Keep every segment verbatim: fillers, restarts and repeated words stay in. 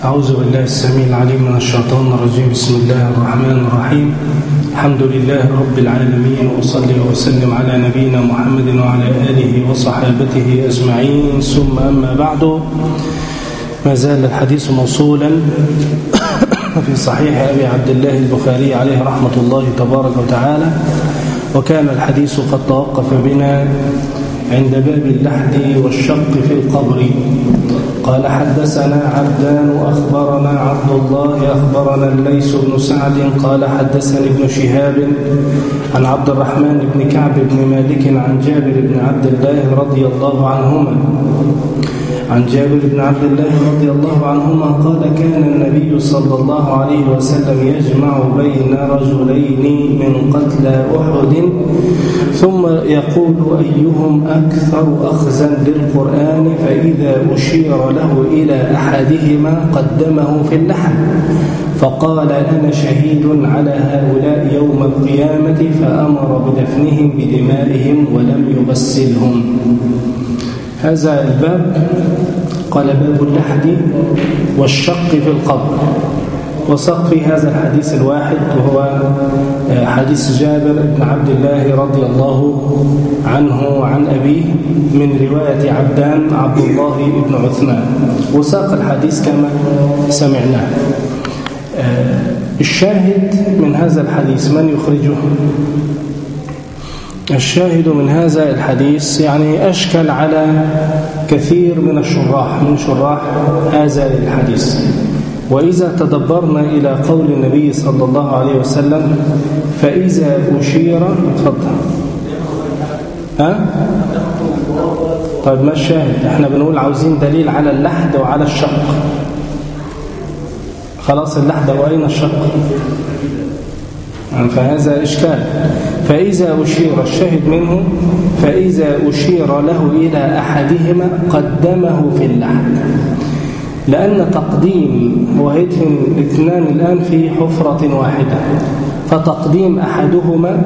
أعوذ بالله السميع العليم من الشيطان الرجيم. بسم الله الرحمن الرحيم. الحمد لله رب العالمين، وصلي وسلم على نبينا محمد وعلى آله وصحابته أجمعين، ثم أما بعد. ما زال الحديث موصولا في صحيح أبي عبد الله البخاري عليه رحمة الله تبارك وتعالى، وكان الحديث قد توقف بنا عند باب اللحد والشق في القبر. قال: حدثنا عبدان أخبرنا عبد الله أخبرنا الليث بن سعد قال: حدثني ابن شهاب عن عبد الرحمن بن كعب بن مالك عن جابر بن عبد الله رضي الله عنهما عن جابر بن عبد الله رضي الله عنهما قال: كان النبي صلى الله عليه وسلم يجمع بين رجلين من قتلى أحد ثم يقول: أيهم أكثر أخذا للقرآن؟ فإذا أشير له إلى أحدهما قدمه في اللحم، فقال: أنا شهيد على هؤلاء يوم القيامة، فأمر بدفنهم بدمائهم ولم يغسلهم. هذا الباب قال: باب اللحد والشق في القبر، وساق في هذا الحديث الواحد، وهو حديث جابر بن عبد الله رضي الله عنه وعن أبيه من رواية عبدان عبد الله بن عثمان، وساق الحديث كما سمعناه. الشاهد من هذا الحديث من يخرجه؟ الشاهد من هذا الحديث يعني أشكل على كثير من الشراح من شراح هذا الحديث. وإذا تدبرنا إلى قول النبي صلى الله عليه وسلم: فإذا أشير اتفضل ها؟ طيب ما الشاهد؟ احنا بنقول عاوزين دليل على اللحد وعلى الشق. خلاص اللحد وأين الشق؟ فهذا إشكال. فإذا أشير، الشاهد منه فإذا أشير له إلى أحدهما قدمه في اللحد، لأن تقديم وهيدفن الاثنان الآن في حفرة واحدة، فتقديم أحدهما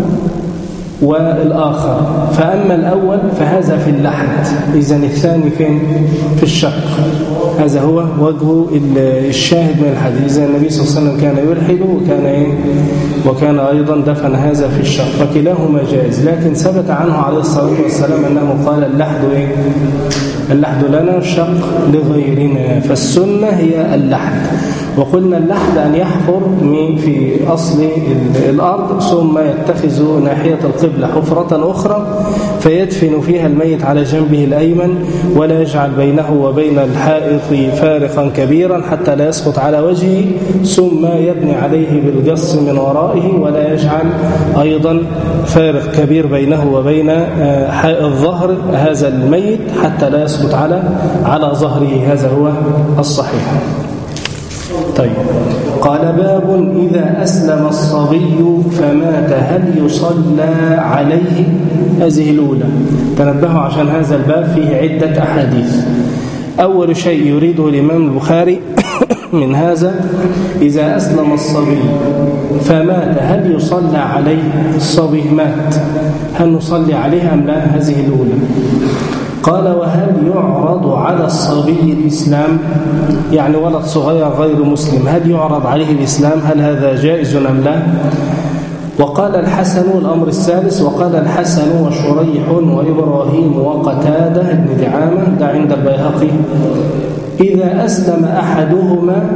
والآخر، فأما الأول فهذا في اللحد، إذن الثاني فين؟ في الشق. هذا هو وجه الشاهد من الحديث. إذا النبي صلى الله عليه وسلم كان يلحد وكان إيه؟ وكان أيضا دفن هذا في الشق، فكلاهما جائز. لكن ثبت عنه عليه الصلاة والسلام أنه قال: اللحد إيه؟ اللحد لنا الشق لغيرنا، فالسنة هي اللحد. وقلنا اللحد أن يحفر في أصل الأرض ثم يتخذ ناحية القبلة حفرة أخرى فيدفن فيها الميت على جنبه الأيمن، ولا يجعل بينه وبين الحائط فارقا كبيرا حتى لا يسقط على وجهه، ثم يبني عليه بالقص من ورائه، ولا يجعل أيضا فارق كبير بينه وبين حائط ظهر هذا الميت حتى لا يسقط على على ظهره. هذا هو الصحيح. طيب، قال: باب إذا أسلم الصبي فمات هل يصلى عليه؟ هذه الأولى. تنبهوا عشان هذا الباب فيه عدة أحاديث. أول شيء يريده الإمام البخاري من هذا: إذا أسلم الصبي فمات هل يصلى عليه؟ الصبي مات، هل نصلي عليه أم لا؟ هذه الأولى. قال: وهل يعرض على الصبي الإسلام؟ يعني ولد صغير غير مسلم، هل يعرض عليه الإسلام؟ هل هذا جائز أم لا؟ وقال الحسن، الأمر الثالث، وقال الحسن وشريح وإبراهيم وقتادة بن دعامة، ده عند البيهقي: إذا أسلم أحدهما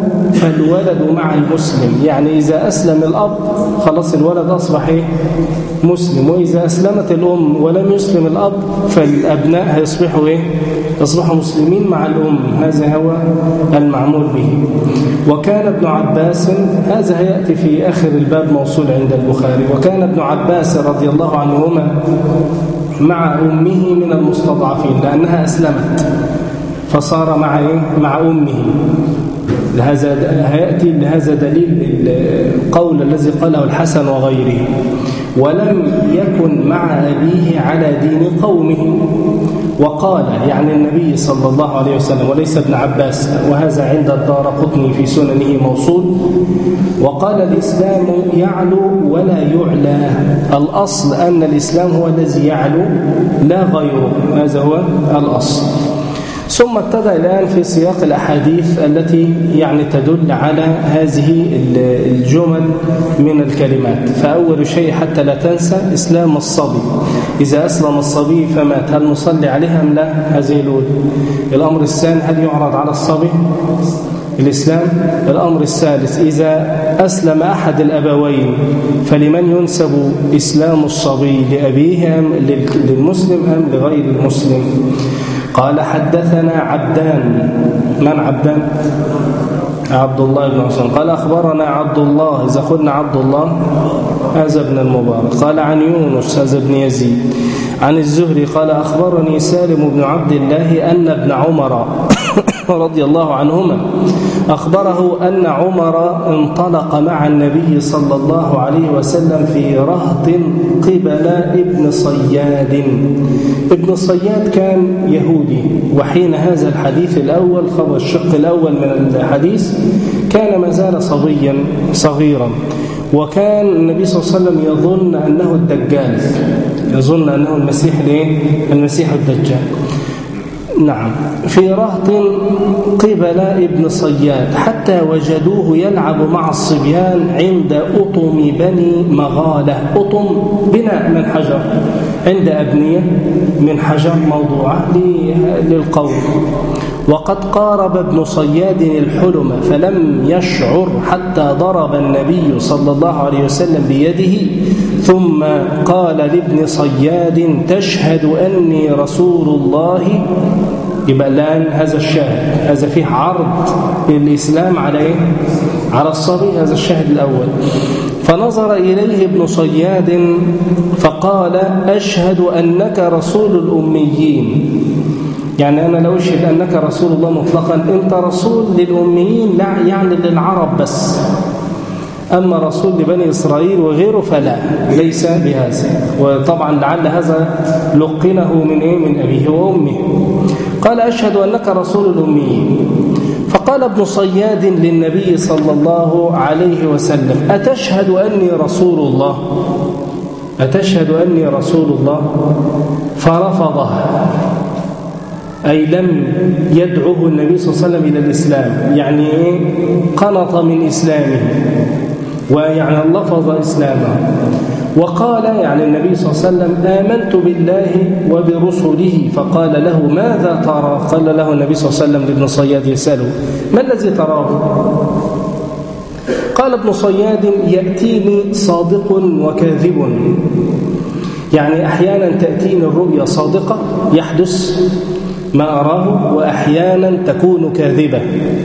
فالولد مع المسلم. يعني إذا أسلم الأب خلاص الولد أصبح مسلم، وإذا أسلمت الأم ولم يسلم الأب فالأبناء هيصبحوا إيه؟ يصبحوا مسلمين مع الأم. هذا هو المعمول به. وكان ابن عباس، هذا هيأتي في آخر الباب موصول عند البخاري، وكان ابن عباس رضي الله عنهما مع أمه من المستضعفين لأنها أسلمت، فصار مع إيه؟ مع أمه. لهذا هيأتي لهذا دليل القول الذي قاله الحسن وغيره: ولم يكن مع أبيه على دين قومه. وقال يعني النبي صلى الله عليه وسلم وليس ابن عباس، وهذا عند الدارقطني في سننه موصول: وقال: الإسلام يعلو ولا يعلى، الأصل أن الإسلام هو الذي يعلو لا غيره، هذا هو الأصل. ثم ابتدأ الآن في سياق الأحاديث التي يعني تدل على هذه الجمل من الكلمات. فأول شيء حتى لا تنسى إسلام الصبي، إذا أسلم الصبي فمات هل نصلي عليه أم لا؟ هذه الأولى. الأمر الثاني هل يعرض على الصبي الإسلام؟ الأمر الثالث إذا أسلم أحد الأبوين فلمن ينسب إسلام الصبي، لأبيه أم للمسلم أم لغير المسلم؟ قال حدثنا عبدان. من عبدان؟ عبد الله بن عثمان. قال أخبرنا عبد الله، إذا قلنا عبد الله هذا ابن المبارك. قال عن يونس هذا ابن يزيد عن الزهري قال أخبرني سالم بن عبد الله أن ابن عمر رضي الله عنهما أخبره أن عمر انطلق مع النبي صلى الله عليه وسلم في رهط قبل ابن صياد. ابن صياد كان يهودي، وحين هذا الحديث الأول خبر الشق الأول من الحديث كان ما زال صبيا صغيرا، وكان النبي صلى الله عليه وسلم يظن أنه الدجال، يظن أنه المسيح ليه؟ المسيح الدجال. نعم. في رهط قبل ابن صياد حتى وجدوه يلعب مع الصبيان عند أطم بني مغالة. أطم بناء من حجر، عند أبنية من حجر موضوعة للقوم. وقد قارب ابن صياد الحلم فلم يشعر حتى ضرب النبي صلى الله عليه وسلم بيده، ثم قال لابن صياد تشهد أني رسول الله. يبقى الآن هذا الشاهد، هذا فيه عرض الإسلام على إيه؟ على الصبي، هذا الشاهد الأول. فنظر إليه ابن صياد فقال أشهد أنك رسول الأميين. يعني أنا لو أشهد أنك رسول الله مطلقا، أنت رسول للأميين لا يعني للعرب بس، أما رسول لبني إسرائيل وغيره فلا، ليس بهذا. وطبعا لعل هذا لقنه من إيه؟ من أبيه وأمه. قال أشهد أنك رسول الأميين. فقال ابن صياد للنبي صلى الله عليه وسلم أتشهد أني رسول الله؟ أتشهد أني رسول الله؟ فرفضها، أي لم يدعوه النبي صلى الله عليه وسلم إلى الإسلام، يعني قنط من إسلامه ويعني لفظ إسلامه. وقال يعني النبي صلى الله عليه وسلم آمنت بالله وبرسله. فقال له ماذا ترى؟ قال له النبي صلى الله عليه وسلم لابن صياد يسأله ما الذي تراه؟ قال ابن صياد يأتيني صادق وكاذب، يعني أحيانا تأتيني الرؤيا صادقة يحدث ما أراه، وأحيانا تكون كاذبة.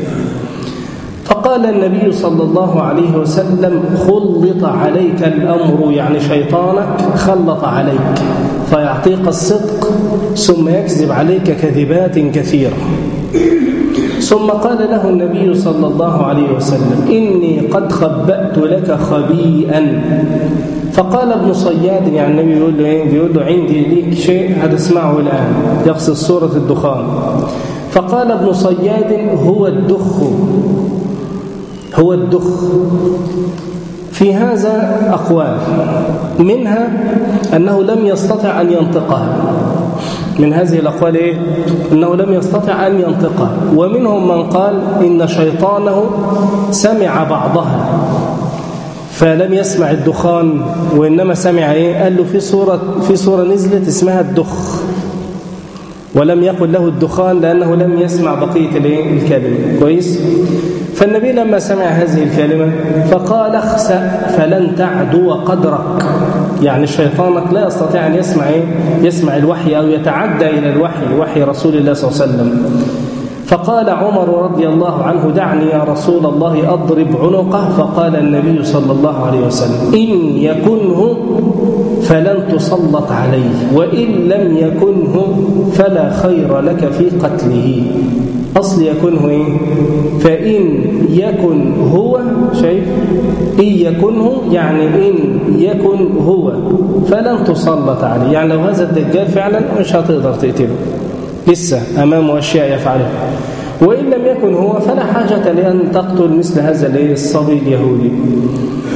فقال النبي صلى الله عليه وسلم خلط عليك الأمر، يعني شيطانك خلط عليك فيعطيك الصدق ثم يكذب عليك كذبات كثيرة. ثم قال له النبي صلى الله عليه وسلم إني قد خبأت لك خبيئا. فقال ابن صياد، يعني النبي بيقول له ايه؟ بيقول له عندي ليك شيء هتسمعه الآن، يقصد سورة الدخان. فقال ابن صياد هو الدخ، هو الدخ. في هذا أقوال، منها أنه لم يستطع أن ينطقها، من هذه الأقوال إيه؟ أنه لم يستطع أن ينطقها. ومنهم من قال إن شيطانه سمع بعضها فلم يسمع الدخان، وإنما سمع إيه؟ قال له في سورة في سورة نزلت اسمها الدخ، ولم يقل له الدخان لأنه لم يسمع بقية الكلمة. كويس؟ فالنبي لما سمع هذه الكلمة فقال اخسأ فلن تعدو قدرك، يعني شيطانك لا يستطيع أن يسمع إيه؟ يسمع الوحي أو يتعدى إلى الوحي، وحي رسول الله صلى الله عليه وسلم. فقال عمر رضي الله عنه دعني يا رسول الله أضرب عنقه. فقال النبي صلى الله عليه وسلم إن يكنه فلن تسلط عليه، وإن لم يكنه فلا خير لك في قتله. أصل يكنه إيه؟ فإن يكن هو، شايف؟ إن يكنه يعني إن يكن هو فلن تسلط عليه، يعني لو هذا الدجال فعلا مش هتقدر تقتله، لسه أمامه أشياء يفعلها. وإن لم يكن هو فلا حاجة لأن تقتل مثل هذا الصبي اليهودي.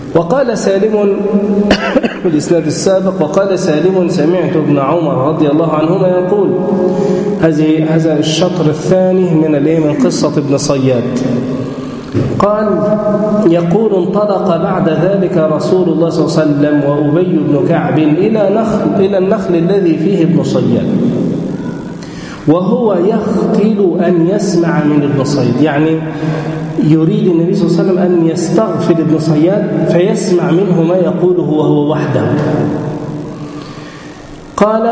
وقال سالم بالإسناد السابق وقال سالم سمعت ابن عمر رضي الله عنهما يقول هذه هذا الشطر الثاني من من قصة ابن صياد. قال يقول انطلق بعد ذلك رسول الله صلى الله عليه وسلم وأبي بن كعب إلى نخل إلى النخل الذي فيه ابن صياد وهو يختل أن يسمع من ابن صياد، يعني يريد النبي صلى الله عليه وسلم أن يستغفر ابن صياد فيسمع منه ما يقوله وهو وحده. قال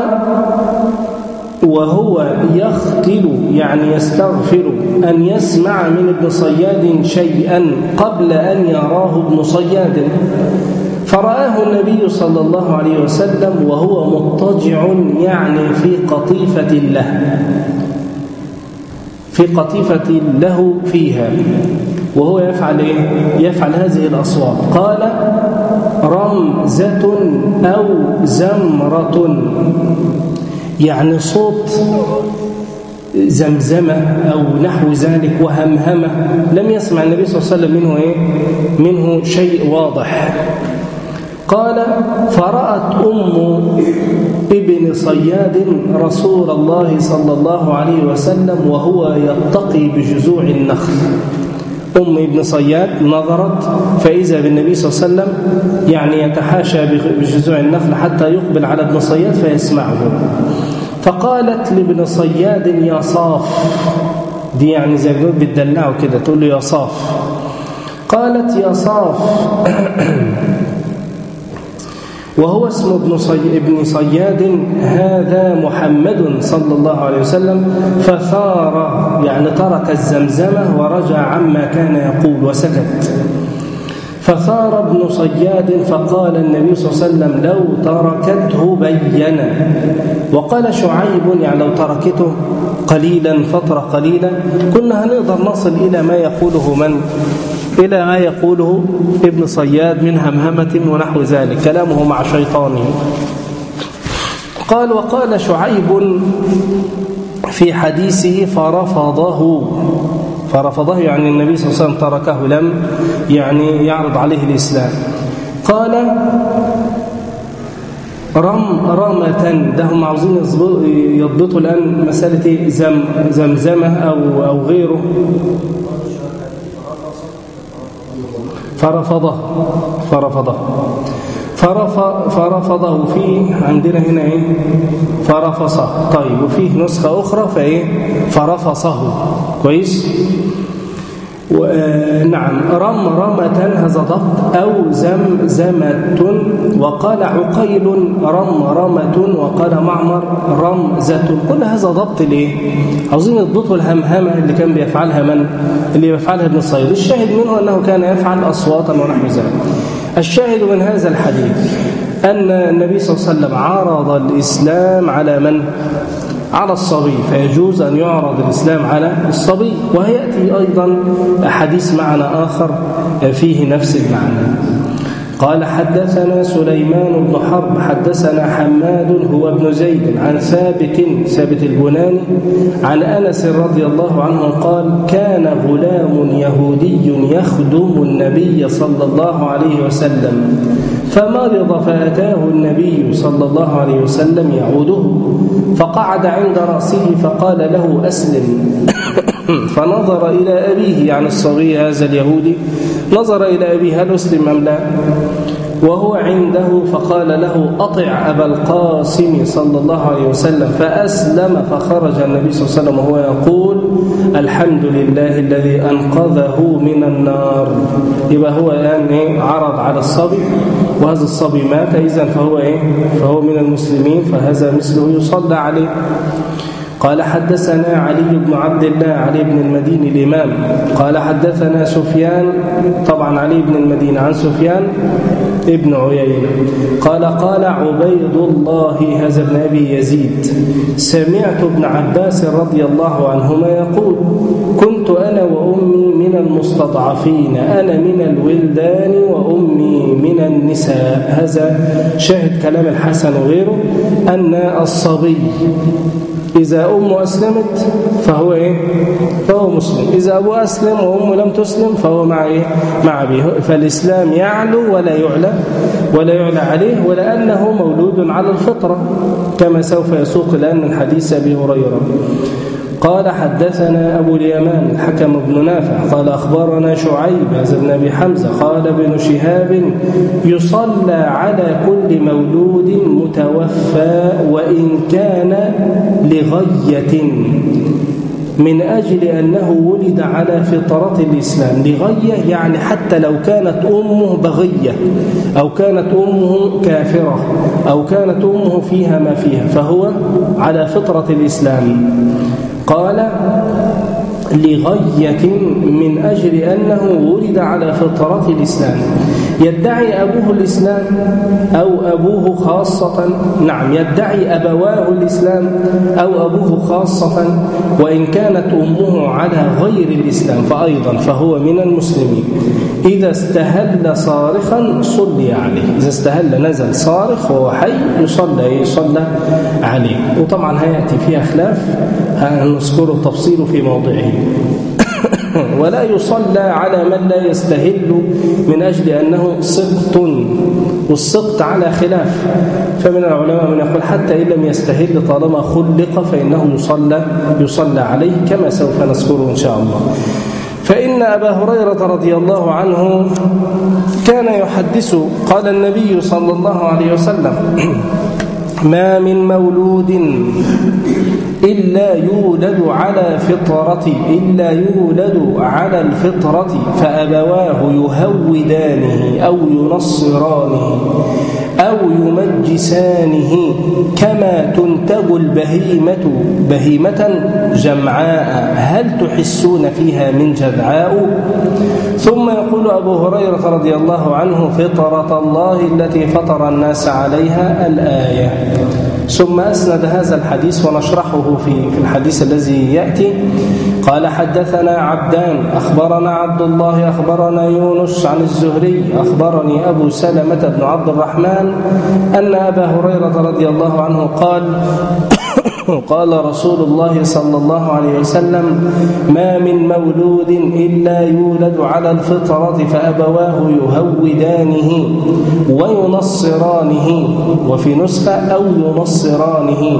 وهو يختل يعني يستغفر أن يسمع من ابن صياد شيئا قبل أن يراه ابن صياد، فرآه النبي صلى الله عليه وسلم وهو مضطجع يعني في قطيفة له في قطيفة له فيها، وهو يفعل إيه؟ يفعل هذه الأصوات. قال رمزة أو زمرة، يعني صوت زمزمة أو نحو ذلك وهمهمة، لم يسمع النبي صلى الله عليه وسلم منه إيه؟ منه شيء واضح. قال فرأت أم ابن صياد رسول الله صلى الله عليه وسلم وهو يتقي بجذوع النخل. أم ابن صياد نظرت فإذا بالنبي صلى الله عليه وسلم يعني يتحاشى بجذوع النخل حتى يقبل على ابن صياد فيسمعه، فقالت لابن صياد يا صاف، دي يعني زي ما بتدلعه كده تقول له يا صاف. قالت يا صاف وهو اسم ابن, صي... ابن صياد هذا محمد صلى الله عليه وسلم، فثار يعني ترك الزمزمة ورجع عما كان يقول وسكت. فثار ابن صياد فقال النبي صلى الله عليه وسلم لو تركته بينا. وقال شعيب يعني لو تركته قليلا فترة قليلة كنا هنقدر نصل إلى ما يقوله من إلى ما يقوله ابن صياد من همهمة ونحو ذلك، كلامه مع شيطانه. قال وقال شعيب في حديثه فرفضه فرفضه يعني النبي صلى الله عليه وسلم تركه، لم يعني يعرض عليه الإسلام. قال رم رمة، ده هم عاوزين يضبطوا الآن مسألة زم زمزمة أو أو غيره. فرفضه فرفضه فرف فرفضه فيه عندنا هنا ايه فرفصه. طيب وفيه نسخة أخرى فايه فرفصه. كويس. نعم. رم رمة هذا ضبط أو زمزمة. وقال عقيل رم رمة، وقال معمر رمزة. كل هذا ضبط ليه؟ عاوزين يضبطوا الهمهمة اللي كان بيفعلها من اللي بيفعلها ابن صياد. الشاهد منه أنه كان يفعل أصواتا ونحو ذلك. الشاهد من هذا الحديث أن النبي صلى الله عليه وسلم عرض الإسلام على من؟ على الصبي، فيجوز أن يعرض الإسلام على الصبي. وهيأتي أيضا حديث معنى آخر فيه نفس المعنى. قال حدثنا سليمان بن حرب حدثنا حماد هو ابن زيد عن ثابت ثابت البناني عن أنس رضي الله عنه قال كان غلام يهودي يخدم النبي صلى الله عليه وسلم فمرض فأتاه النبي صلى الله عليه وسلم يعوده فقعد عند رأسه فقال له أسلم. فنظر إلى أبيه يعني الصبي هذا اليهودي نظر إلى أبيه هل أسلم أم لا، وهو عنده فقال له أطع أبا القاسم صلى الله عليه وسلم فأسلم. فخرج النبي صلى الله عليه وسلم وهو يقول الحمد لله الذي أنقذه من النار. يبقى هو الآن إيه؟ عرض على الصبي، وهذا الصبي مات، إذن فهو إيه؟ فهو من المسلمين، فهذا مثله يصلى عليه. قال حدثنا علي بن عبد الله علي بن المديني الإمام قال حدثنا سفيان، طبعا علي بن المديني عن سفيان ابن عيينة قال قال عبيد الله هذا ابن أبي يزيد سمعت ابن عباس رضي الله عنهما يقول كنت أنا وأمي من المستضعفين، أنا من الولدان وأمي من النساء. هذا شاهد كلام الحسن وغيره أن الصبي إذا أمه أسلمت فهو إيه؟ فهو مسلم. إذا أبوه أسلم وأمه لم تسلم فهو مع إيه؟ مع أبيه. فالإسلام يعلو ولا يعلى ولا يعلى عليه، ولأنه مولود على الفطرة كما سوف يسوق الآن من حديث أبي هريرة. قال حدثنا أبو اليمان الحكم بن نافع قال أخبرنا شعيب هذا بن أبي حمزة قال ابن شهاب يصلى على كل مولود متوفى وإن كان لغية من أجل أنه ولد على فطرة الإسلام. لغية يعني حتى لو كانت أمه بغية أو كانت أمه كافرة أو كانت أمه فيها ما فيها فهو على فطرة الإسلام. قال لغية من أجل أنه ولد على فطرة الإسلام. يدعي أبوه الإسلام أو أبوه خاصة، نعم يدعي أبواه الإسلام أو أبوه خاصة، وإن كانت أمه على غير الإسلام فأيضا فهو من المسلمين. إذا استهل صارخا صلي عليه، إذا استهل نزل صارخ وهو حي يصلى يصلى عليه. وطبعا هيأتي فيها خلاف نذكره تفصيله في موضعه. ولا يصلى على من لا يستهل من أجل أنه سقط، والسقط على خلاف، فمن العلماء من يقول حتى إن لم يستهل طالما خلق فإنه يصلى يصلى عليه كما سوف نذكره إن شاء الله. فإن أبا هريرة رضي الله عنه كان يحدث قال النبي صلى الله عليه وسلم ما من مولود إلا يولد على فطرة إلا يولد على الفطرة فأبواه يهودانه أو ينصرانه أو يمجسانه كما تنتج البهيمة بهيمة جمعاء هل تحسون فيها من جذعاء. ثم يقول أبو هريرة رضي الله عنه فطرة الله التي فطر الناس عليها الآية. ثم أسند هذا الحديث ونشرحه في في الحديث الذي يأتي. قال حدثنا عبدان أخبرنا عبد الله أخبرنا يونس عن الزهري أخبرني أبو سلمة بن عبد الرحمن أن أبا هريرة رضي الله عنه قال قال رسول الله صلى الله عليه وسلم ما من مولود إلا يولد على الفطرة فأبواه يهودانه وينصرانه، وفي نسخة أو ينصرانه.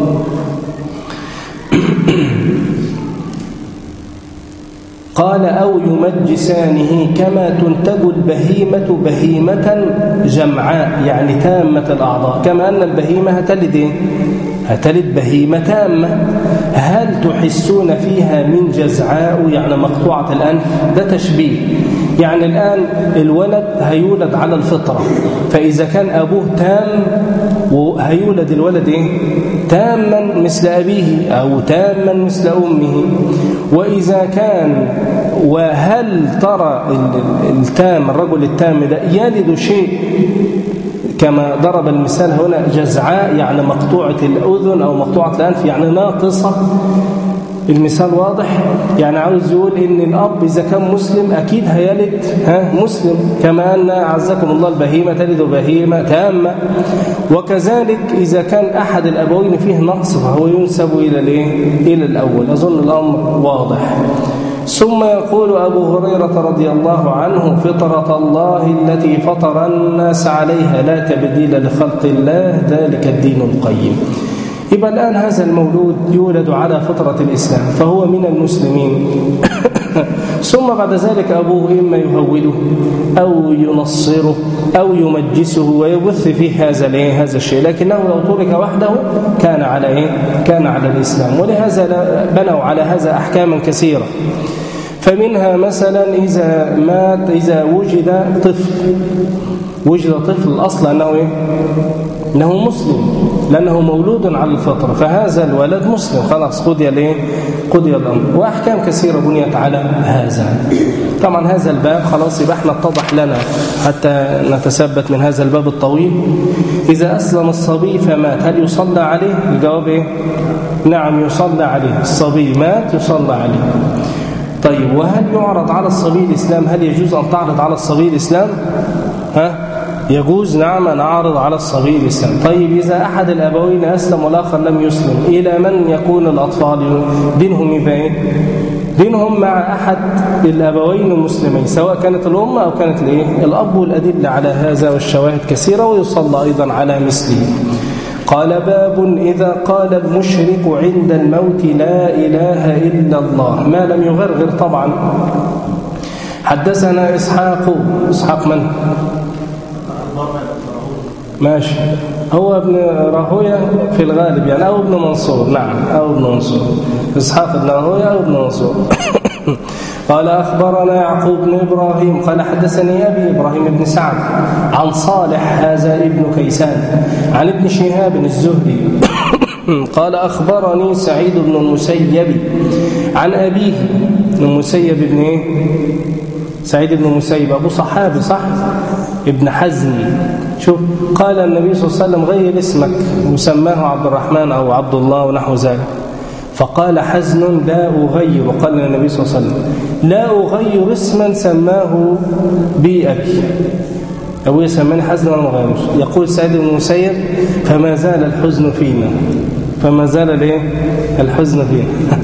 قال أو يمجسانه كما تنتج البهيمة بهيمة جمعاء يعني تامة الأعضاء، كما أن البهيمة هتلد إيه؟ هتلد بهيمة تامة. هل تحسون فيها من جزعاء يعني مقطوعة الأنف؟ ده تشبيه، يعني الآن الولد هيولد على الفطرة، فإذا كان أبوه تام وهيولد الولد إيه؟ تاما مثل أبيه أو تاما مثل أمه. وإذا كان وهل ترى التام الرجل التام ده يلد شيء كما ضرب المثال هنا جزعاء يعني مقطوعة الأذن أو مقطوعة الأنف يعني ناقصة. المثال واضح، يعني عاوز يقول إن الأب إذا كان مسلم أكيد هيلد ها مسلم، كما أن أعزكم الله البهيمة تلد بهيمة تامة. وكذلك إذا كان أحد الأبوين فيه نقص فهو ينسب إلى الإيه؟ إلى الأول. أظن الأمر واضح. ثم يقول أبو هريرة رضي الله عنه فطرة الله التي فطر الناس عليها لا تبديل لخلق الله ذلك الدين القيم. يبقى الآن هذا المولود يولد على فطرة الإسلام فهو من المسلمين. ثم بعد ذلك أبوه إما يهوده أو ينصره أو يمجسه ويبث فيه هذا الايه هذا الشيء، لكنه لو ترك وحده كان على ايه كان على الإسلام. ولهذا بنوا على هذا أحكاما كثيرة. فمنها مثلا إذا مات إذا وجد طفل وجد طفل الأصل أنه إيه؟ أنه مسلم لأنه مولود على الفطرة، فهذا الولد مسلم خلاص قضي الايه قضي الأمر. وأحكام كثيرة بنيت على هذا. طبعا هذا الباب خلاص يبقى احنا اتضح لنا حتى نتثبت من هذا الباب الطويل. إذا أسلم الصبي فمات هل يصلى عليه؟ الجواب إيه؟ نعم يصلى عليه. الصبي مات يصلى عليه. طيب وهل يعرض على الصبي الإسلام؟ هل يجوز أن تعرض على الصبي الإسلام؟ ها؟ يجوز نعم أن أعرض على الصبي الإسلام. طيب إذا أحد الأبوين أسلم والآخر لم يسلم إلى من يكون الأطفال دينهم يبقى دينهم مع أحد الأبوين المسلمين، سواء كانت الأم أو كانت الإيه؟ الأب، والأدلة على هذا والشواهد كثيرة، ويصلى أيضا على مثله. قال: باب إذا قال المشرك عند الموت لا إله إلا الله، ما لم يغرغر طبعا. حدثنا إسحاق. إسحاق من؟ ماشي، هو ابن راهوية في الغالب يعني، أو ابن منصور. نعم، أو ابن منصور. إسحاق بن راهوية أو ابن منصور. قال: أخبرنا يعقوب بن إبراهيم قال: حدثني أبي إبراهيم بن سعد عن صالح، هذا ابن كيسان، عن ابن شهاب الزهري قال: أخبرني سعيد بن المسيب عن أبيه. المسيب بن إيه؟ سعيد بن المسيب أبو صحابي، صح؟ ابن حزم. شوف، قال النبي صلى الله عليه وسلم: غير اسمك، وسماه عبد الرحمن أو عبد الله ونحو ذلك. فقال حزن: لا أغير. قال النبي صلى الله عليه وسلم: لا أغير اسما سماه بي أبي. أبوي سماني حزن وأنا ما غيرش. يقول سعيد بن المسيب: فما زال الحزن فينا، فما زال الايه؟ الحزن فينا.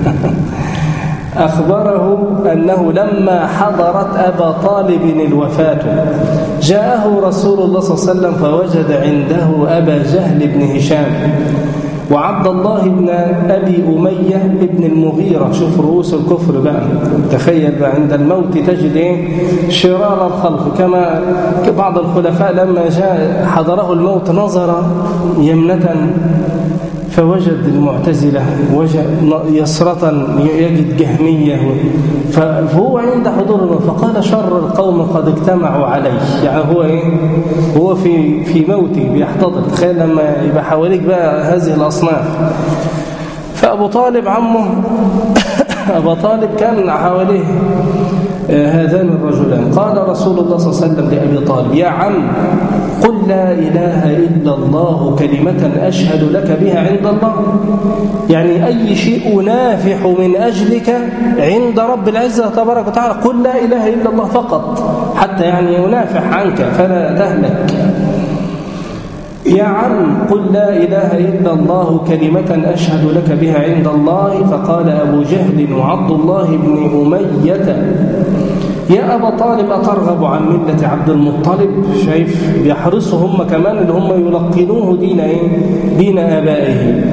أخبره أنه لما حضرت أبا طالب الوفاة جاءه رسول الله صلى الله عليه وسلم فوجد عنده أبا جهل بن هشام وعبد الله بن أبي أمية بن المغيرة. شوف رؤوس الكفر بقى، تخيل بقى عند الموت تجد إيه؟ شرار الخلق. كما بعض الخلفاء لما جاء حضره الموت نظر يمنة فوجد المعتزلة، وجد يسرة يجد جهمية، فهو عند حضور فقال: شر القوم قد اجتمعوا عليه. يعني هو إيه؟ هو في في موته بيحتضر. تخيل لما يبقى حواليك بقى هذه الأصناف. فأبو طالب عمه أبو طالب كان حواليه هذان الرجلان. قال رسول الله صلى الله عليه وسلم لأبي طالب: يا عم، قل لا إله إلا الله كلمة أشهد لك بها عند الله. يعني أي شيء أنافح من أجلك عند رب العزة تبارك وتعالى، قل لا إله إلا الله فقط، حتى يعني ينافح عنك فلا تهلك. يا عم، قل لا إله إلا الله كلمة أشهد لك بها عند الله. فقال أبو جهل وعبد الله بن أمية: يا أبا طالب، أترغب عن ملة عبد المطلب؟ شايف بيحرصوا هم كمان اللي هم يلقنوه دين إيه؟ دين آبائه.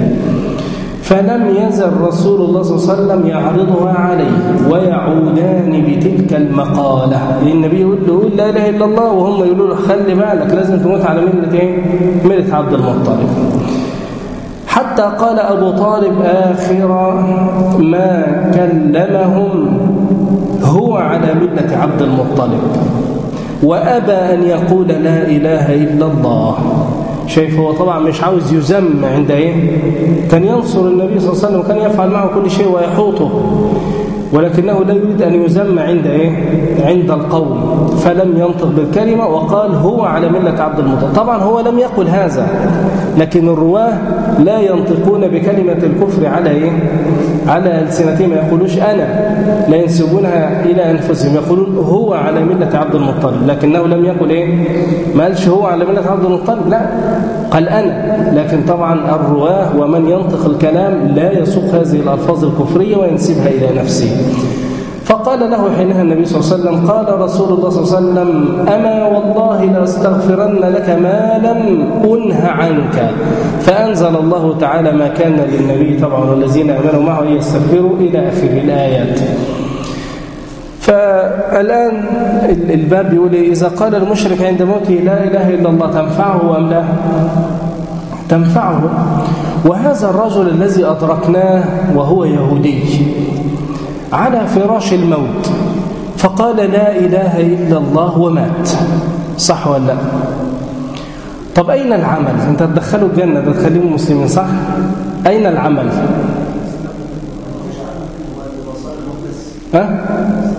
فلم يزل رسول الله صلى الله عليه وسلم يعرضها عليه ويعودان بتلك المقالة. النبي يقول له: قل لا إله إلا الله، وهم يقولوا له: خلي بالك لازم تموت على ملة إيه؟ ملة عبد المطلب. حتى قال أبو طالب آخر ما كلمهم: هو على ملة عبد المطلب، وأبى أن يقول لا إله إلا الله. شايف، هو طبعا مش عاوز يذم عند ايه؟ كان ينصر النبي صلى الله عليه وسلم وكان يفعل معه كل شيء ويحوطه، ولكنه لا يريد أن يذم عند ايه؟ عند القوم، فلم ينطق بالكلمة وقال: هو على ملة عبد المطلب. طبعا هو لم يقل هذا، لكن الرواه لا ينطقون بكلمة الكفر على ايه؟ على ألسنتهم، ما يقولوش أنا، لا ينسبونها إلى أنفسهم، يقولون هو على ملة عبد المطلب، لكنه لم يقل إيه؟ ما قالش هو على ملة عبد المطلب، لا، قال أنا. لكن طبعا الرواه ومن ينطق الكلام لا يسوق هذه الألفاظ الكفرية وينسبها إلى نفسه. فقال له حينها النبي صلى الله عليه وسلم: قال رسول الله صلى الله عليه وسلم: أما والله لأستغفرن لك ما لم أنه عنك. فأنزل الله تعالى: ما كان للنبي طبعا والذين آمنوا معه يستغفروا إلى آخر الآيات. فالآن الباب يقول: إذا قال المشرك عند موته لا إله إلا الله تنفعه أم لا؟ تنفعه. وهذا الرجل الذي أدركناه وهو يهودي على فراش الموت فقال لا إله إلا الله ومات، صح ولا لا؟ طب أين العمل؟ أنت تدخلوا الجنة، تدخلوا مسلمين، صح؟ أين العمل؟ ها؟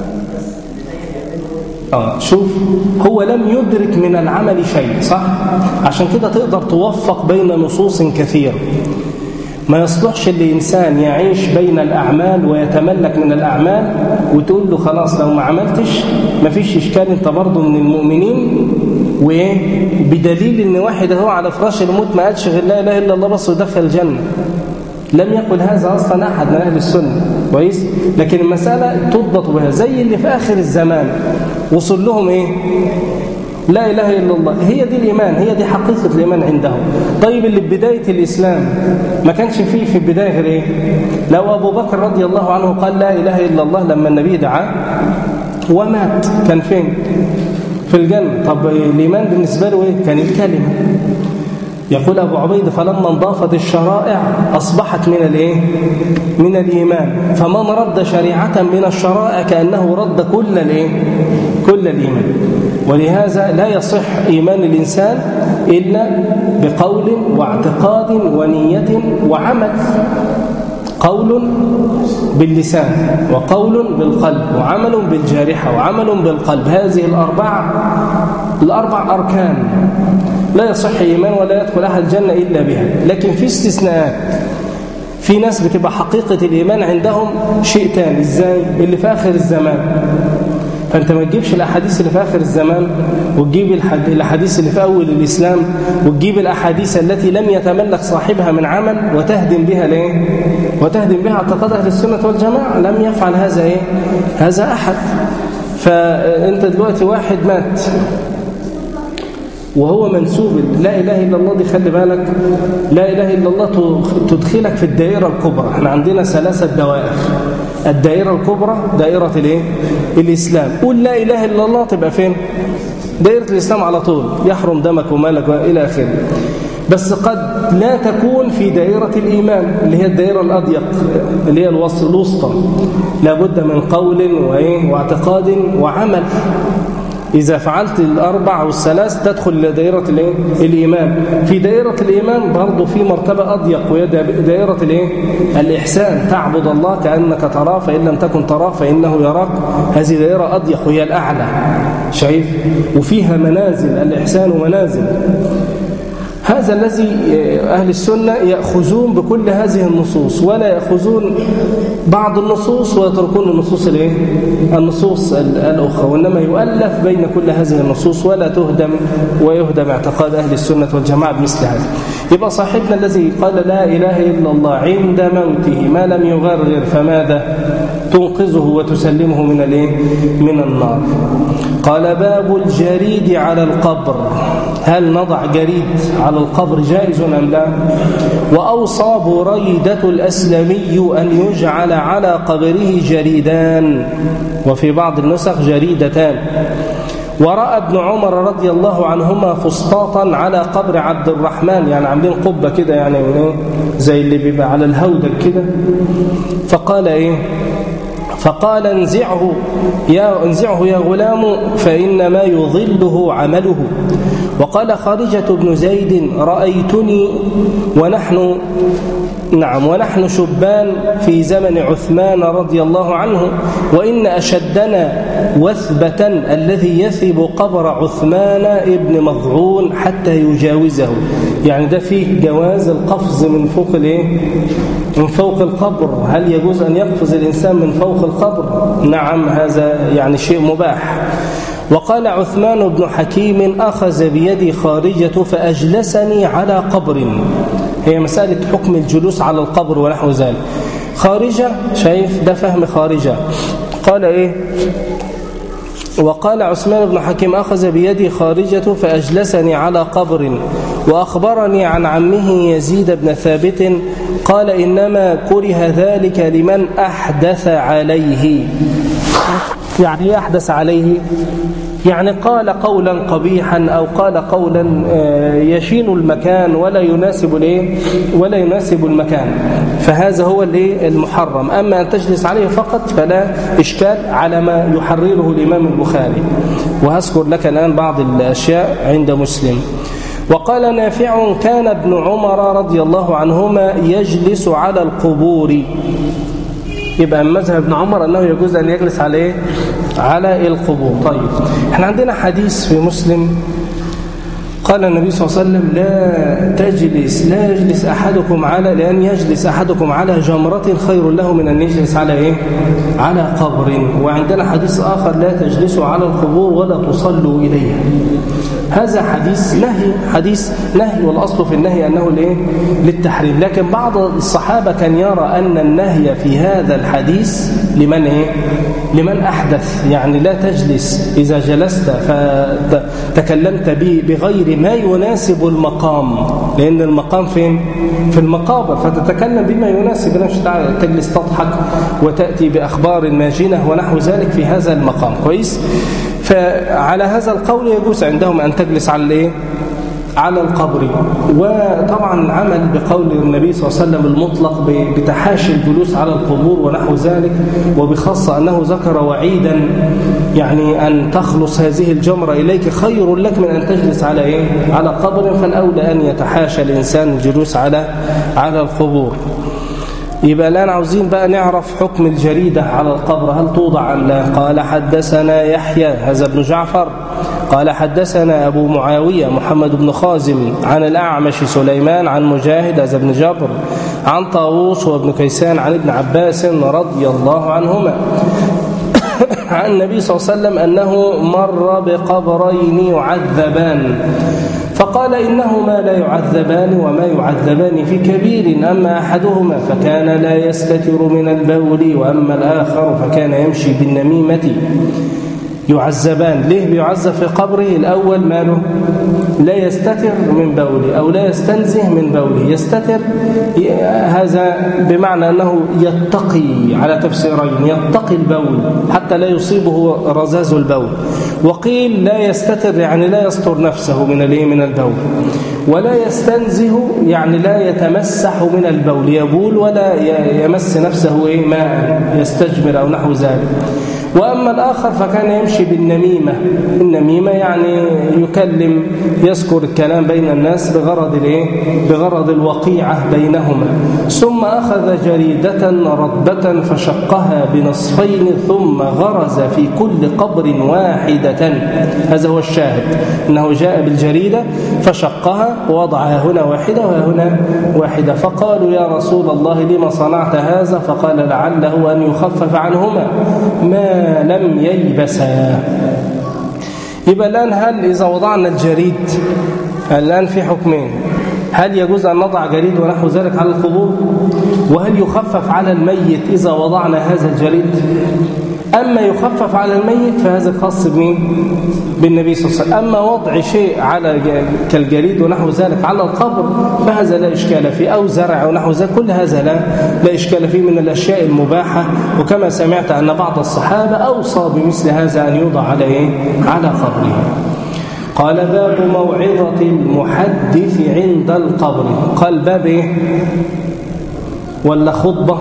آه شوف، هو لم يدرك من العمل شيء، صح؟ عشان كده تقدر توفق بين نصوص كثير. ما يصلحش الإنسان يعيش بين الأعمال ويتملك من الأعمال وتقول له خلاص لو ما عملتش ما فيش إشكال، أنت برضه من المؤمنين، وبدليل أن واحد هو على فراش الموت ما قالش غير لا إله إلا الله بس ودخل الجنة. لم يقل هذا أصلا أحد من أهل السنة، كويس. لكن المسألة تضبط بها زي اللي في آخر الزمان وصل لهم إيه؟ لا إله إلا الله. هي دي الإيمان، هي دي حقيقة الإيمان عندهم. طيب اللي بداية الإسلام ما كانش فيه في البداية غير إيه؟ لو أبو بكر رضي الله عنه قال لا إله إلا الله لما النبي دعاه ومات، كان فين؟ في الجنة. طب الإيمان بالنسبة له إيه؟ كان الكلمة. يقول أبو عبيد فلما انضافت الشرائع أصبحت من الإيه؟ من الإيمان. فمن رد شريعة من الشرائع كأنه رد كل الإيه؟ كل الإيمان. ولهذا لا يصح إيمان الإنسان إلا بقول واعتقاد ونية وعمل. قول باللسان وقول بالقلب وعمل بالجارحة وعمل بالقلب. هذه الأربع الأربع أركان لا يصح إيمان ولا يدخل أحد الجنة إلا بها. لكن في استثناءات. في ناس بتبقى حقيقة الإيمان عندهم شيء تاني. إزاي؟ اللي في آخر الزمان. فأنت ما تجيبش الأحاديث اللي في آخر الزمان وتجيب الأحاديث اللي في أول الإسلام وتجيب الأحاديث التي لم يتملك صاحبها من عمل وتهدم بها ليه؟ وتهدم بها اعتقاد أهل السنة والجماعة. لم يفعل هذا إيه؟ هذا أحد. فأنت دلوقتي واحد مات وهو منسوب لا إله إلا الله، دي خلي بالك، لا إله إلا الله تدخلك في الدائرة الكبرى. احنا عندنا ثلاثة دوائر. الدائرة الكبرى دائرة الايه؟ الإسلام. قول لا إله إلا الله تبقى فين؟ دائرة الإسلام على طول، يحرم دمك ومالك إلى آخره. بس قد لا تكون في دائرة الإيمان اللي هي الدائرة الأضيق اللي هي الوسط الوسطى. لابد من قول وإيه؟ واعتقاد وعمل. إذا فعلت الأربع والثلاث تدخل إلى دائرة الإيه؟ الإيمان. في دائرة الإيمان برضو في مرتبة أضيق وهي دائرة الإيه؟ الإحسان. تعبد الله كأنك تراه فإن لم تكن تراه فإنه يراك. هذه دائرة أضيق وهي الأعلى. شايف؟ وفيها منازل، الإحسان منازل. هذا الذي أهل السنة يأخذون بكل هذه النصوص ولا يأخذون بعض النصوص ويتركون النصوص الايه؟ النصوص الأخرى، وإنما يؤلف بين كل هذه النصوص ولا تهدم ويهدم اعتقاد أهل السنة والجماعة بمثل هذا. يبقى صاحبنا الذي قال لا إله إلا الله عند موته ما لم يغرر فماذا؟ تنقذه وتسلمه من الايه؟ من النار. قال باب الجريد على القبر. هل نضع جريد على القبر جائز أم لا؟ وأوصى بريدة الأسلمي أن يجعل على قبره جريدان، وفي بعض النسخ جريدتان. ورأى ابن عمر رضي الله عنهما فسطاطا على قبر عبد الرحمن، يعني عاملين قبة كده يعني زي اللي بيبقى على الهودج كده. فقال ايه؟ فقال انزعه يا انزعه يا غلام فإنما يضله عمله. وقال خارجة بن زيد رأيتني ونحن نعم ونحن شبان في زمن عثمان رضي الله عنه، وإن أشدنا وثبة الذي يثب قبر عثمان ابن مضعون حتى يجاوزه. يعني ده فيه جواز القفز من فوق الايه؟ من فوق القبر. هل يجوز أن يقفز الإنسان من فوق القبر؟ نعم، هذا يعني شيء مباح. وقال عثمان بن حكيم أخذ بيدي خارجة فأجلسني على قبر. هي مسألة حكم الجلوس على القبر ونحو ذلك. خارجة، شايف ده فهم خارجة. قال إيه؟ وقال عثمان بن حكيم أخذ بيدي خارجة فأجلسني على قبر. وأخبرني عن عمه يزيد بن ثابت قال إنما كره ذلك لمن أحدث عليه. يعني أحدث عليه يعني قال قولا قبيحا أو قال قولا يشين المكان ولا يناسب الايه ولا يناسب المكان، فهذا هو الايه المحرم. أما أن تجلس عليه فقط فلا إشكال على ما يحرره الإمام البخاري. وهذكر لك الآن بعض الأشياء عند مسلم. وقال نافع كان ابن عمر رضي الله عنهما يجلس على القبور. يبقى مذهب ابن عمر أنه يجوز أن يجلس عليه على القبور. طيب احنا عندنا حديث في مسلم قال النبي صلى الله عليه وسلم لا تجلس لا يجلس أحدكم على لأن يجلس أحدكم على جمرة خير له من أن يجلس على إيه؟ على قبر. وعندنا حديث آخر لا تجلسوا على القبور ولا تصلوا إليها. هذا حديث نهي حديث نهي والأصل في النهي أنه لإيه؟ للتحريم. لكن بعض الصحابة كان يرى أن النهي في هذا الحديث لمن إيه؟ لمن أحدث، يعني لا تجلس إذا جلست فتكلمت به بغير ما يناسب المقام، لأن المقام فين؟ في المقابر، فتتكلم بما يناسب، مش تجلس تضحك وتأتي بأخبار ماجنة ونحو ذلك في هذا المقام. كويس؟ فعلى هذا القول يجوز عندهم أن تجلس على الإيه؟ على القبر. وطبعا العمل بقول النبي صلى الله عليه وسلم المطلق بتحاشي الجلوس على القبور ونحو ذلك، وبخاصة أنه ذكر وعيدا يعني أن تخلص هذه الجمرة إليك خير لك من أن تجلس على إيه؟ على قبر، فالأولى أن يتحاشى الإنسان الجلوس على على القبور. يبقى الآن عاوزين بقى نعرف حكم الجريدة على القبر، هل توضع أم لا؟ قال حدثنا يحيى هذا بن جعفر قال حدثنا أبو معاوية محمد بن خازم عن الأعمش سليمان عن مجاهد هذا بن جبر عن طاووس وابن كيسان عن ابن عباس رضي الله عنهما عن النبي صلى الله عليه وسلم أنه مر بقبرين يعذبان فقال إنهما لا يعذبان وما يعذبان في كبير، أما أحدهما فكان لا يستتر من البول وأما الآخر فكان يمشي بالنميمة. يعذبان ليه بيعذب في قبره؟ الأول ماله؟ لا يستتر من بوله أو لا يستنزه من بوله. يستتر هذا بمعنى أنه يتقي على تفسيرين، يتقي البول حتى لا يصيبه رذاذ البول، وقيل لا يستتر يعني لا يستر نفسه من الايه؟ من البول. ولا يستنزه يعني لا يتمسح من البول، يبول ولا يمس نفسه ايه؟ ماء يستجمر أو نحو ذلك. وأما الآخر فكان يمشي بالنميمة. النميمة يعني يكلم يذكر الكلام بين الناس بغرض الايه؟ بغرض الوقيعة بينهما. ثم أخذ جريدة رطبة فشقها بنصفين ثم غرز في كل قبر واحدة. هذا هو الشاهد، أنه جاء بالجريدة فشقها ووضعها هنا واحدة وهنا واحدة. فقالوا يا رسول الله لما صنعت هذا؟ فقال لعله أن يخفف عنهما ما لم ييبسا. يبقى الآن هل إذا وضعنا الجريد الآن في حكمين، هل يجوز أن نضع جريد ونحو ذلك على القبور؟ وهل يخفف على الميت إذا وضعنا هذا الجريد؟ أما يخفف على الميت فهذا خاص بمين؟ بالنبي صلى الله عليه وسلم. أما وضع شيء على كالجريد ونحو ذلك على القبر فهذا لا إشكال فيه، أو زرع ونحو ذلك، كل هذا لا لا إشكال فيه من الأشياء المباحة. وكما سمعت أن بعض الصحابة أوصى بمثل هذا أن يوضع على إيه؟ على قبره. قال باب موعظة المحدث عند القبر. قال باب إيه؟ ولا خطبة؟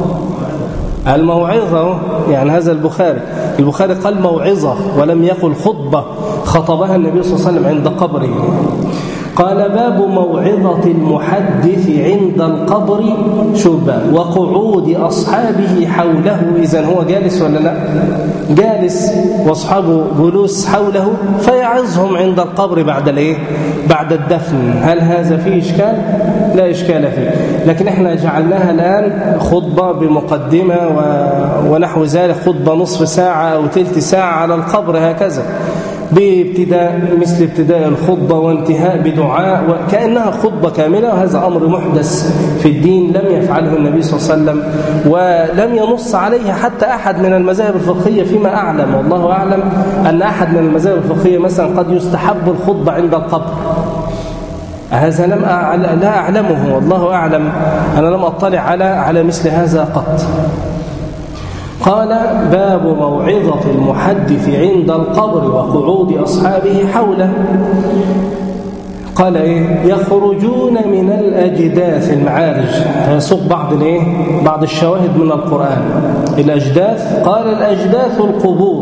الموعظة يعني هذا البخاري البخاري قال موعظة ولم يقل خطبة خطبها النبي صلى الله عليه وسلم عند قبره. قال باب موعظة المحدث عند القبر شبا وقعود أصحابه حوله. إذن هو جالس ولا لا؟ جالس واصحابه جلوس حوله فيعظهم عند القبر بعد الايه؟ بعد الدفن. هل هذا فيه إشكال؟ لا إشكال فيه، لكن احنا جعلناها الآن خطبة بمقدمة ونحو ذلك، خطبة نصف ساعة أو تلت ساعة على القبر هكذا، بابتداء مثل ابتداء الخطبة وانتهاء بدعاء وكأنها خطبة كاملة. وهذا أمر محدث في الدين لم يفعله النبي صلى الله عليه وسلم ولم ينص عليه حتى أحد من المذاهب الفقهية فيما أعلم، والله أعلم أن أحد من المذاهب الفقهية مثلا قد يستحب الخطبة عند القبر. هذا لم أعلم لا أعلمه، والله أعلم، أنا لم أطلع على على مثل هذا قط. قال باب موعظة المحدث عند القبر وقعود أصحابه حوله. قال إيه؟ يخرجون من الأجداث. المعارج يسوق بعض الإيه؟ بعض الشواهد من القرآن. الأجداث قال الأجداث القبور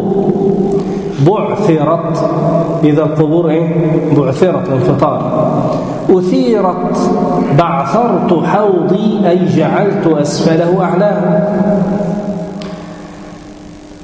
بعثرت، إذا القبور إيه؟ بعثرت انفطار. أثيرت بعثرت حوضي أي جعلت أسفله أعلاه.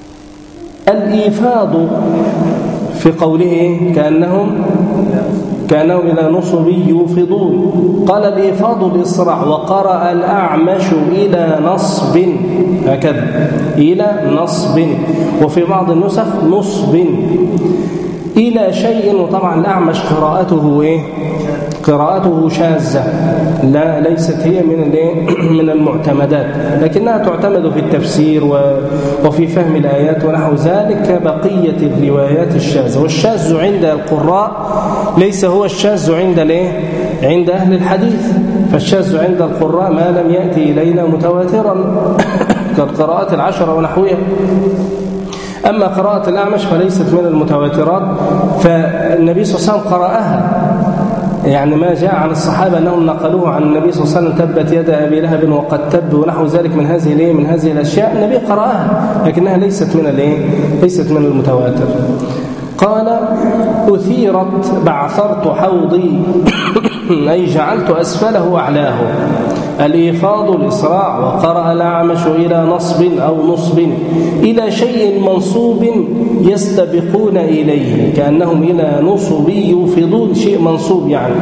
الإيفاض في قوله كأنهم كأنهم إلى نصب يوفضون. قال الإيفاض الإسراع. وقرأ الأعمش إلى نصب، هكذا إلى نصب، وفي بعض النسخ نصب إلى شيء. وطبعا الأعمش قراءته إيه؟ قراءته شاذة، لا ليست هي من من المعتمدات، لكنها تعتمد في التفسير وفي فهم الآيات ونحو ذلك كبقية الروايات الشاذة. والشاذ عند القراء ليس هو الشاذ عند الايه؟ عند أهل الحديث. فالشاذ عند القراء ما لم يأتي إلينا متواترا كالقراءات العشرة ونحوها. أما قراءة الأعمش فليست من المتواترات، فالنبي صلى الله عليه وسلم قرأها، يعني ما جاء عن الصحابة أنهم نقلوه عن النبي صلى الله عليه وسلم تبت يد أبي لهب وقد تب ونحو ذلك من هذه الايه من هذه الأشياء. النبي قرأها لكنها ليست من الايه ليست من المتواتر. قال أثيرت بعثرت حوضي أي جعلت أسفله أعلاه. الإيفاض الإسراع. وقرأ الأعمش إلى نصب أو نصب إلى شيء منصوب يستبقون إليه، كأنهم إلى نصب يوفضون، شيء منصوب يعني.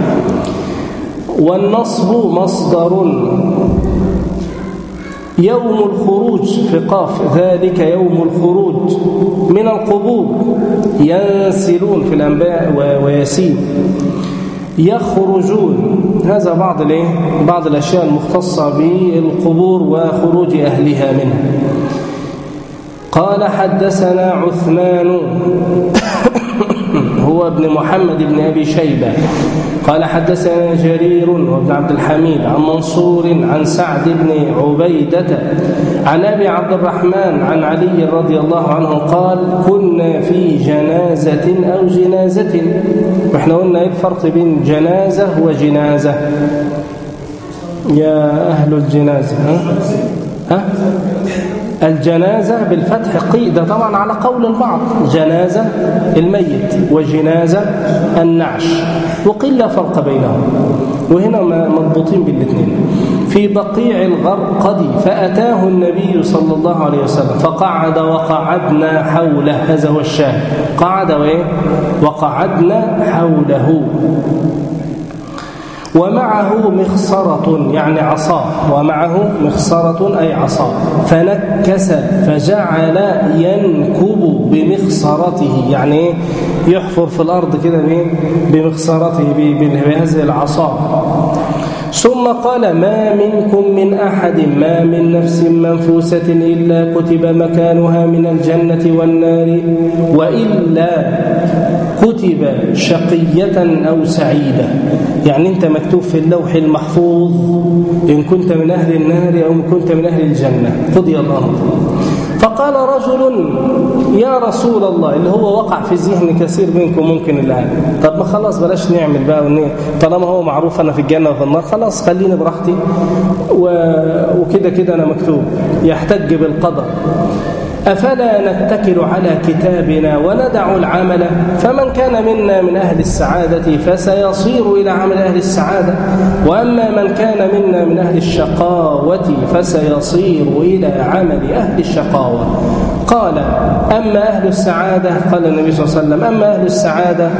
والنصب مصدر. يوم الخروج في قاف، ذلك يوم الخروج من القبور. ينسلون في الأنباء ويسين. يخرجون، هذا بعض الايه بعض الاشياء المختصه بالقبور وخروج اهلها منها. قال حدثنا عثمان هو ابن محمد بن ابي شيبه قال حدثنا جرير وابن عبد الحميد عن منصور عن سعد بن عبيده عن ابي عبد الرحمن عن علي رضي الله عنه قال كنا في جنازه او جنازه. واحنا قلنا ايه الفرق بين جنازه وجنازه يا اهل الجنازه؟ ها ها الجنازة بالفتح قيدة طبعا على قول البعض، جنازة الميت وجنازة النعش، وقيل لا فرق بينهم، وهنا مضبوطين بالاثنين. في بقيع الغرقد فأتاه النبي صلى الله عليه وسلم فقعد وقعدنا حوله، هذا هو الشاهد، قعد وقعدنا حوله. ومعه مخصرة يعني عصا، ومعه مخصرة أي عصا، فنكس فجعل ينكب بمخصرته، يعني يحفر في الأرض كده بمخصرته بهذه العصا. ثم قال ما منكم من أحد ما من نفس منفوسة إلا كتب مكانها من الجنة والنار، وإلا كتب شقية أو سعيدة، يعني أنت مكتوب في اللوح المحفوظ إن كنت من أهل النار أو إن كنت من أهل الجنة، قضي الأمر. فقال رجل يا رسول الله، اللي هو وقع في ذهن كثير منكم ممكن الآن، طب ما خلاص بلاش نعمل بقى، طالما هو معروف أنا في الجنة وفي النار خلاص خليني براحتي وكده كده أنا مكتوب، يحتج بالقدر. أفلا نتكل على كتابنا وندع العمل؟ فمن كان منا من أهل السعادة فسيصير إلى عمل أهل السعادة، وأما من كان منا من أهل الشقاوة فسيصير إلى عمل أهل الشقاوة. قال أما أهل السعادة، قال النبي صلى الله عليه وسلم أما أهل السعادة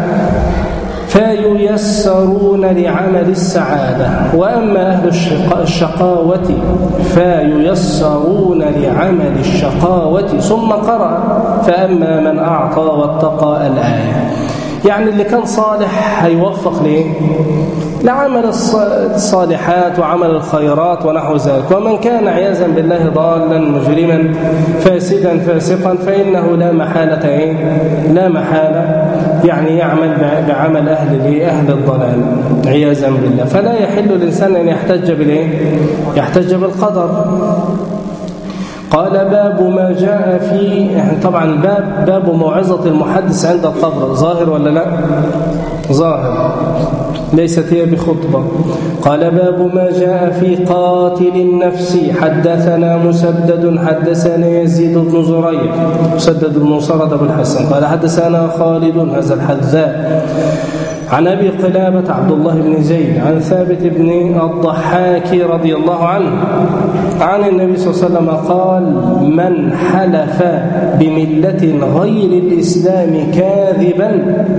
فييسرون لعمل السعادة، وأما أهل الشقاوة فييسرون لعمل الشقاوة. ثم قرأ فأما من أعطى واتقى الآية، يعني اللي كان صالح هيوفق ليه؟ لعمل الصالحات وعمل الخيرات ونحو ذلك، ومن كان عياذا بالله ضالا مجرما فاسدا فاسقا فإنه لا محالة إيه؟ لا محالة يعني يعمل بعمل أهل أهل الضلال عياذا بالله. فلا يحل الإنسان أن يحتج بالإيه؟ يحتج بالقدر. قال باب ما جاء في، طبعا الباب باب موعظة المحدث عند القبر، ظاهر ولا لا؟ ظاهر، ليست هي بخطبة. قال باب ما جاء في قاتل النفس. حدثنا مسدد حدثنا يزيد بن زريع مسدد بن مصرد بن الحسن قال حدثنا خالد هذا الحذاء عن أبي قلابة عبد الله بن زيد عن ثابت بن الضحاك رضي الله عنه عن النبي صلى الله عليه وسلم قال: من حلف بملة غير الإسلام كاذبا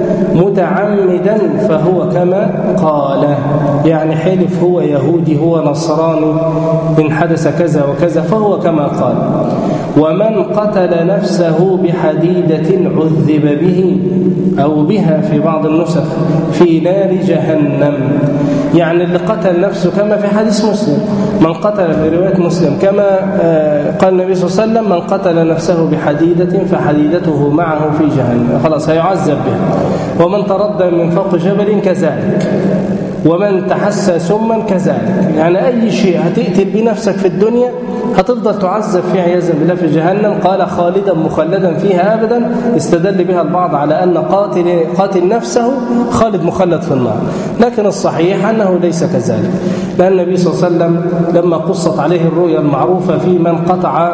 متعمدا فهو كما قال. يعني حلف هو يهودي هو نصراني إن حدث كذا وكذا فهو كما قال. ومن قتل نفسه بحديدة عذب به أو بها في بعض النسخ في نار جهنم. يعني اللي قتل نفسه كما في حديث مسلم، من قتل في رواية مسلم كما قال النبي صلى الله عليه وسلم: من قتل نفسه بحديدة فحديدته معه في جهنم، خلاص هيعذب بها. ومن تردى من فوق جبل كذلك، ومن تحسى سما كذلك. يعني أي شيء هتقتل بنفسك في الدنيا هتفضل تعذب فيه عياذا بالله في جهنم. قال: خالدا مخلدا فيها أبدا. استدل بها البعض على أن قاتل, قاتل نفسه خالد مخلد في النار، لكن الصحيح أنه ليس كذلك، لأن النبي صلى الله عليه وسلم لما قصت عليه الرؤيا المعروفة في من قطع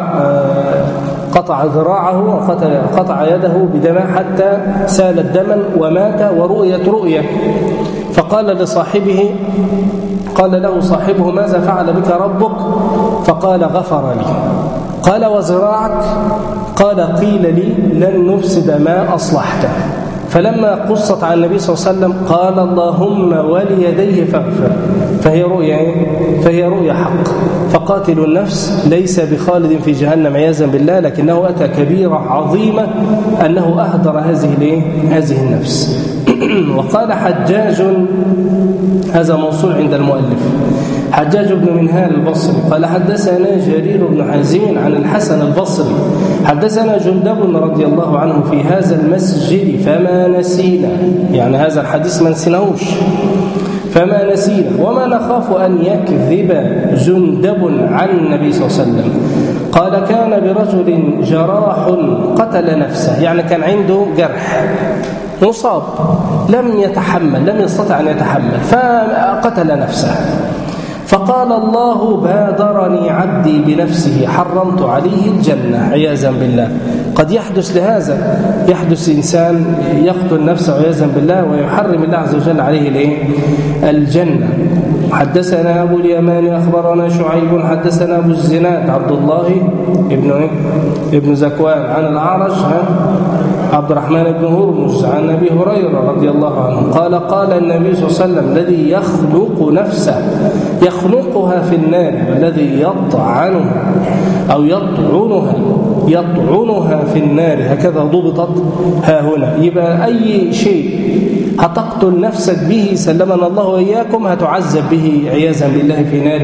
قطع ذراعه وقطع يده بدماء حتى سالت دما ومات ورؤيت رؤيا، فقال لصاحبه قال له صاحبه: ماذا فعل بك ربك؟ فقال: غفر لي. قال: وذراعك؟ قال: قيل لي لن نفسد ما أصلحته. فلما قصت على النبي صلى الله عليه وسلم قال: اللهم وليديه فاغفر. فهي رؤيا فهي رؤيا حق. فقاتل النفس ليس بخالد في جهنم عياذا بالله، لكنه أتى كبيرة عظيمة أنه أهدر هذه هذه النفس. وقال حجاج، هذا موصول عند المؤلف، حجاج بن منهال البصري قال: حدثنا جرير بن حازم عن الحسن البصري حدثنا جندب رضي الله عنه في هذا المسجد فما نسينا. يعني هذا الحديث ما نسيناهوش، فما نسينا وما نخاف أن يكذب جندب عن النبي صلى الله عليه وسلم. قال: كان برجل جراح قتل نفسه، يعني كان عنده جرح مصاب لم يتحمل لم يستطع أن يتحمل فقتل نفسه، فقال: الله بادرني عبدي بنفسه حرمت عليه الجنة عياذا بالله. قد يحدث لهذا، يحدث إنسان يقتل نفسه عياذا بالله ويحرم الله عز وجل عليه الجنة. حدثنا أبو اليمان أخبرنا شعيب حدثنا أبو الزناد عبد الله ابن ابن زكوان عن الأعرج عبد الرحمن بن هرمز عن أبي هريرة رضي الله عنه قال: قال النبي صلى الله عليه وسلم: الذي يخلق نفسه يخلقها في النار، والذي يطعنها أو يطعنها يطعنها في النار. هكذا ضبطت ها هنا. يبقى أي شيء هتقتل نفسك به سلمنا الله وإياكم هتعذب به عياذا بالله في نار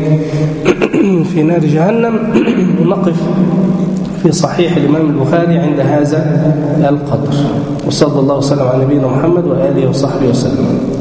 في نار جهنم. ونقف في صحيح الإمام البخاري عند هذا القدر. وصلى الله وسلم على نبينا محمد وآله وصحبه وسلم.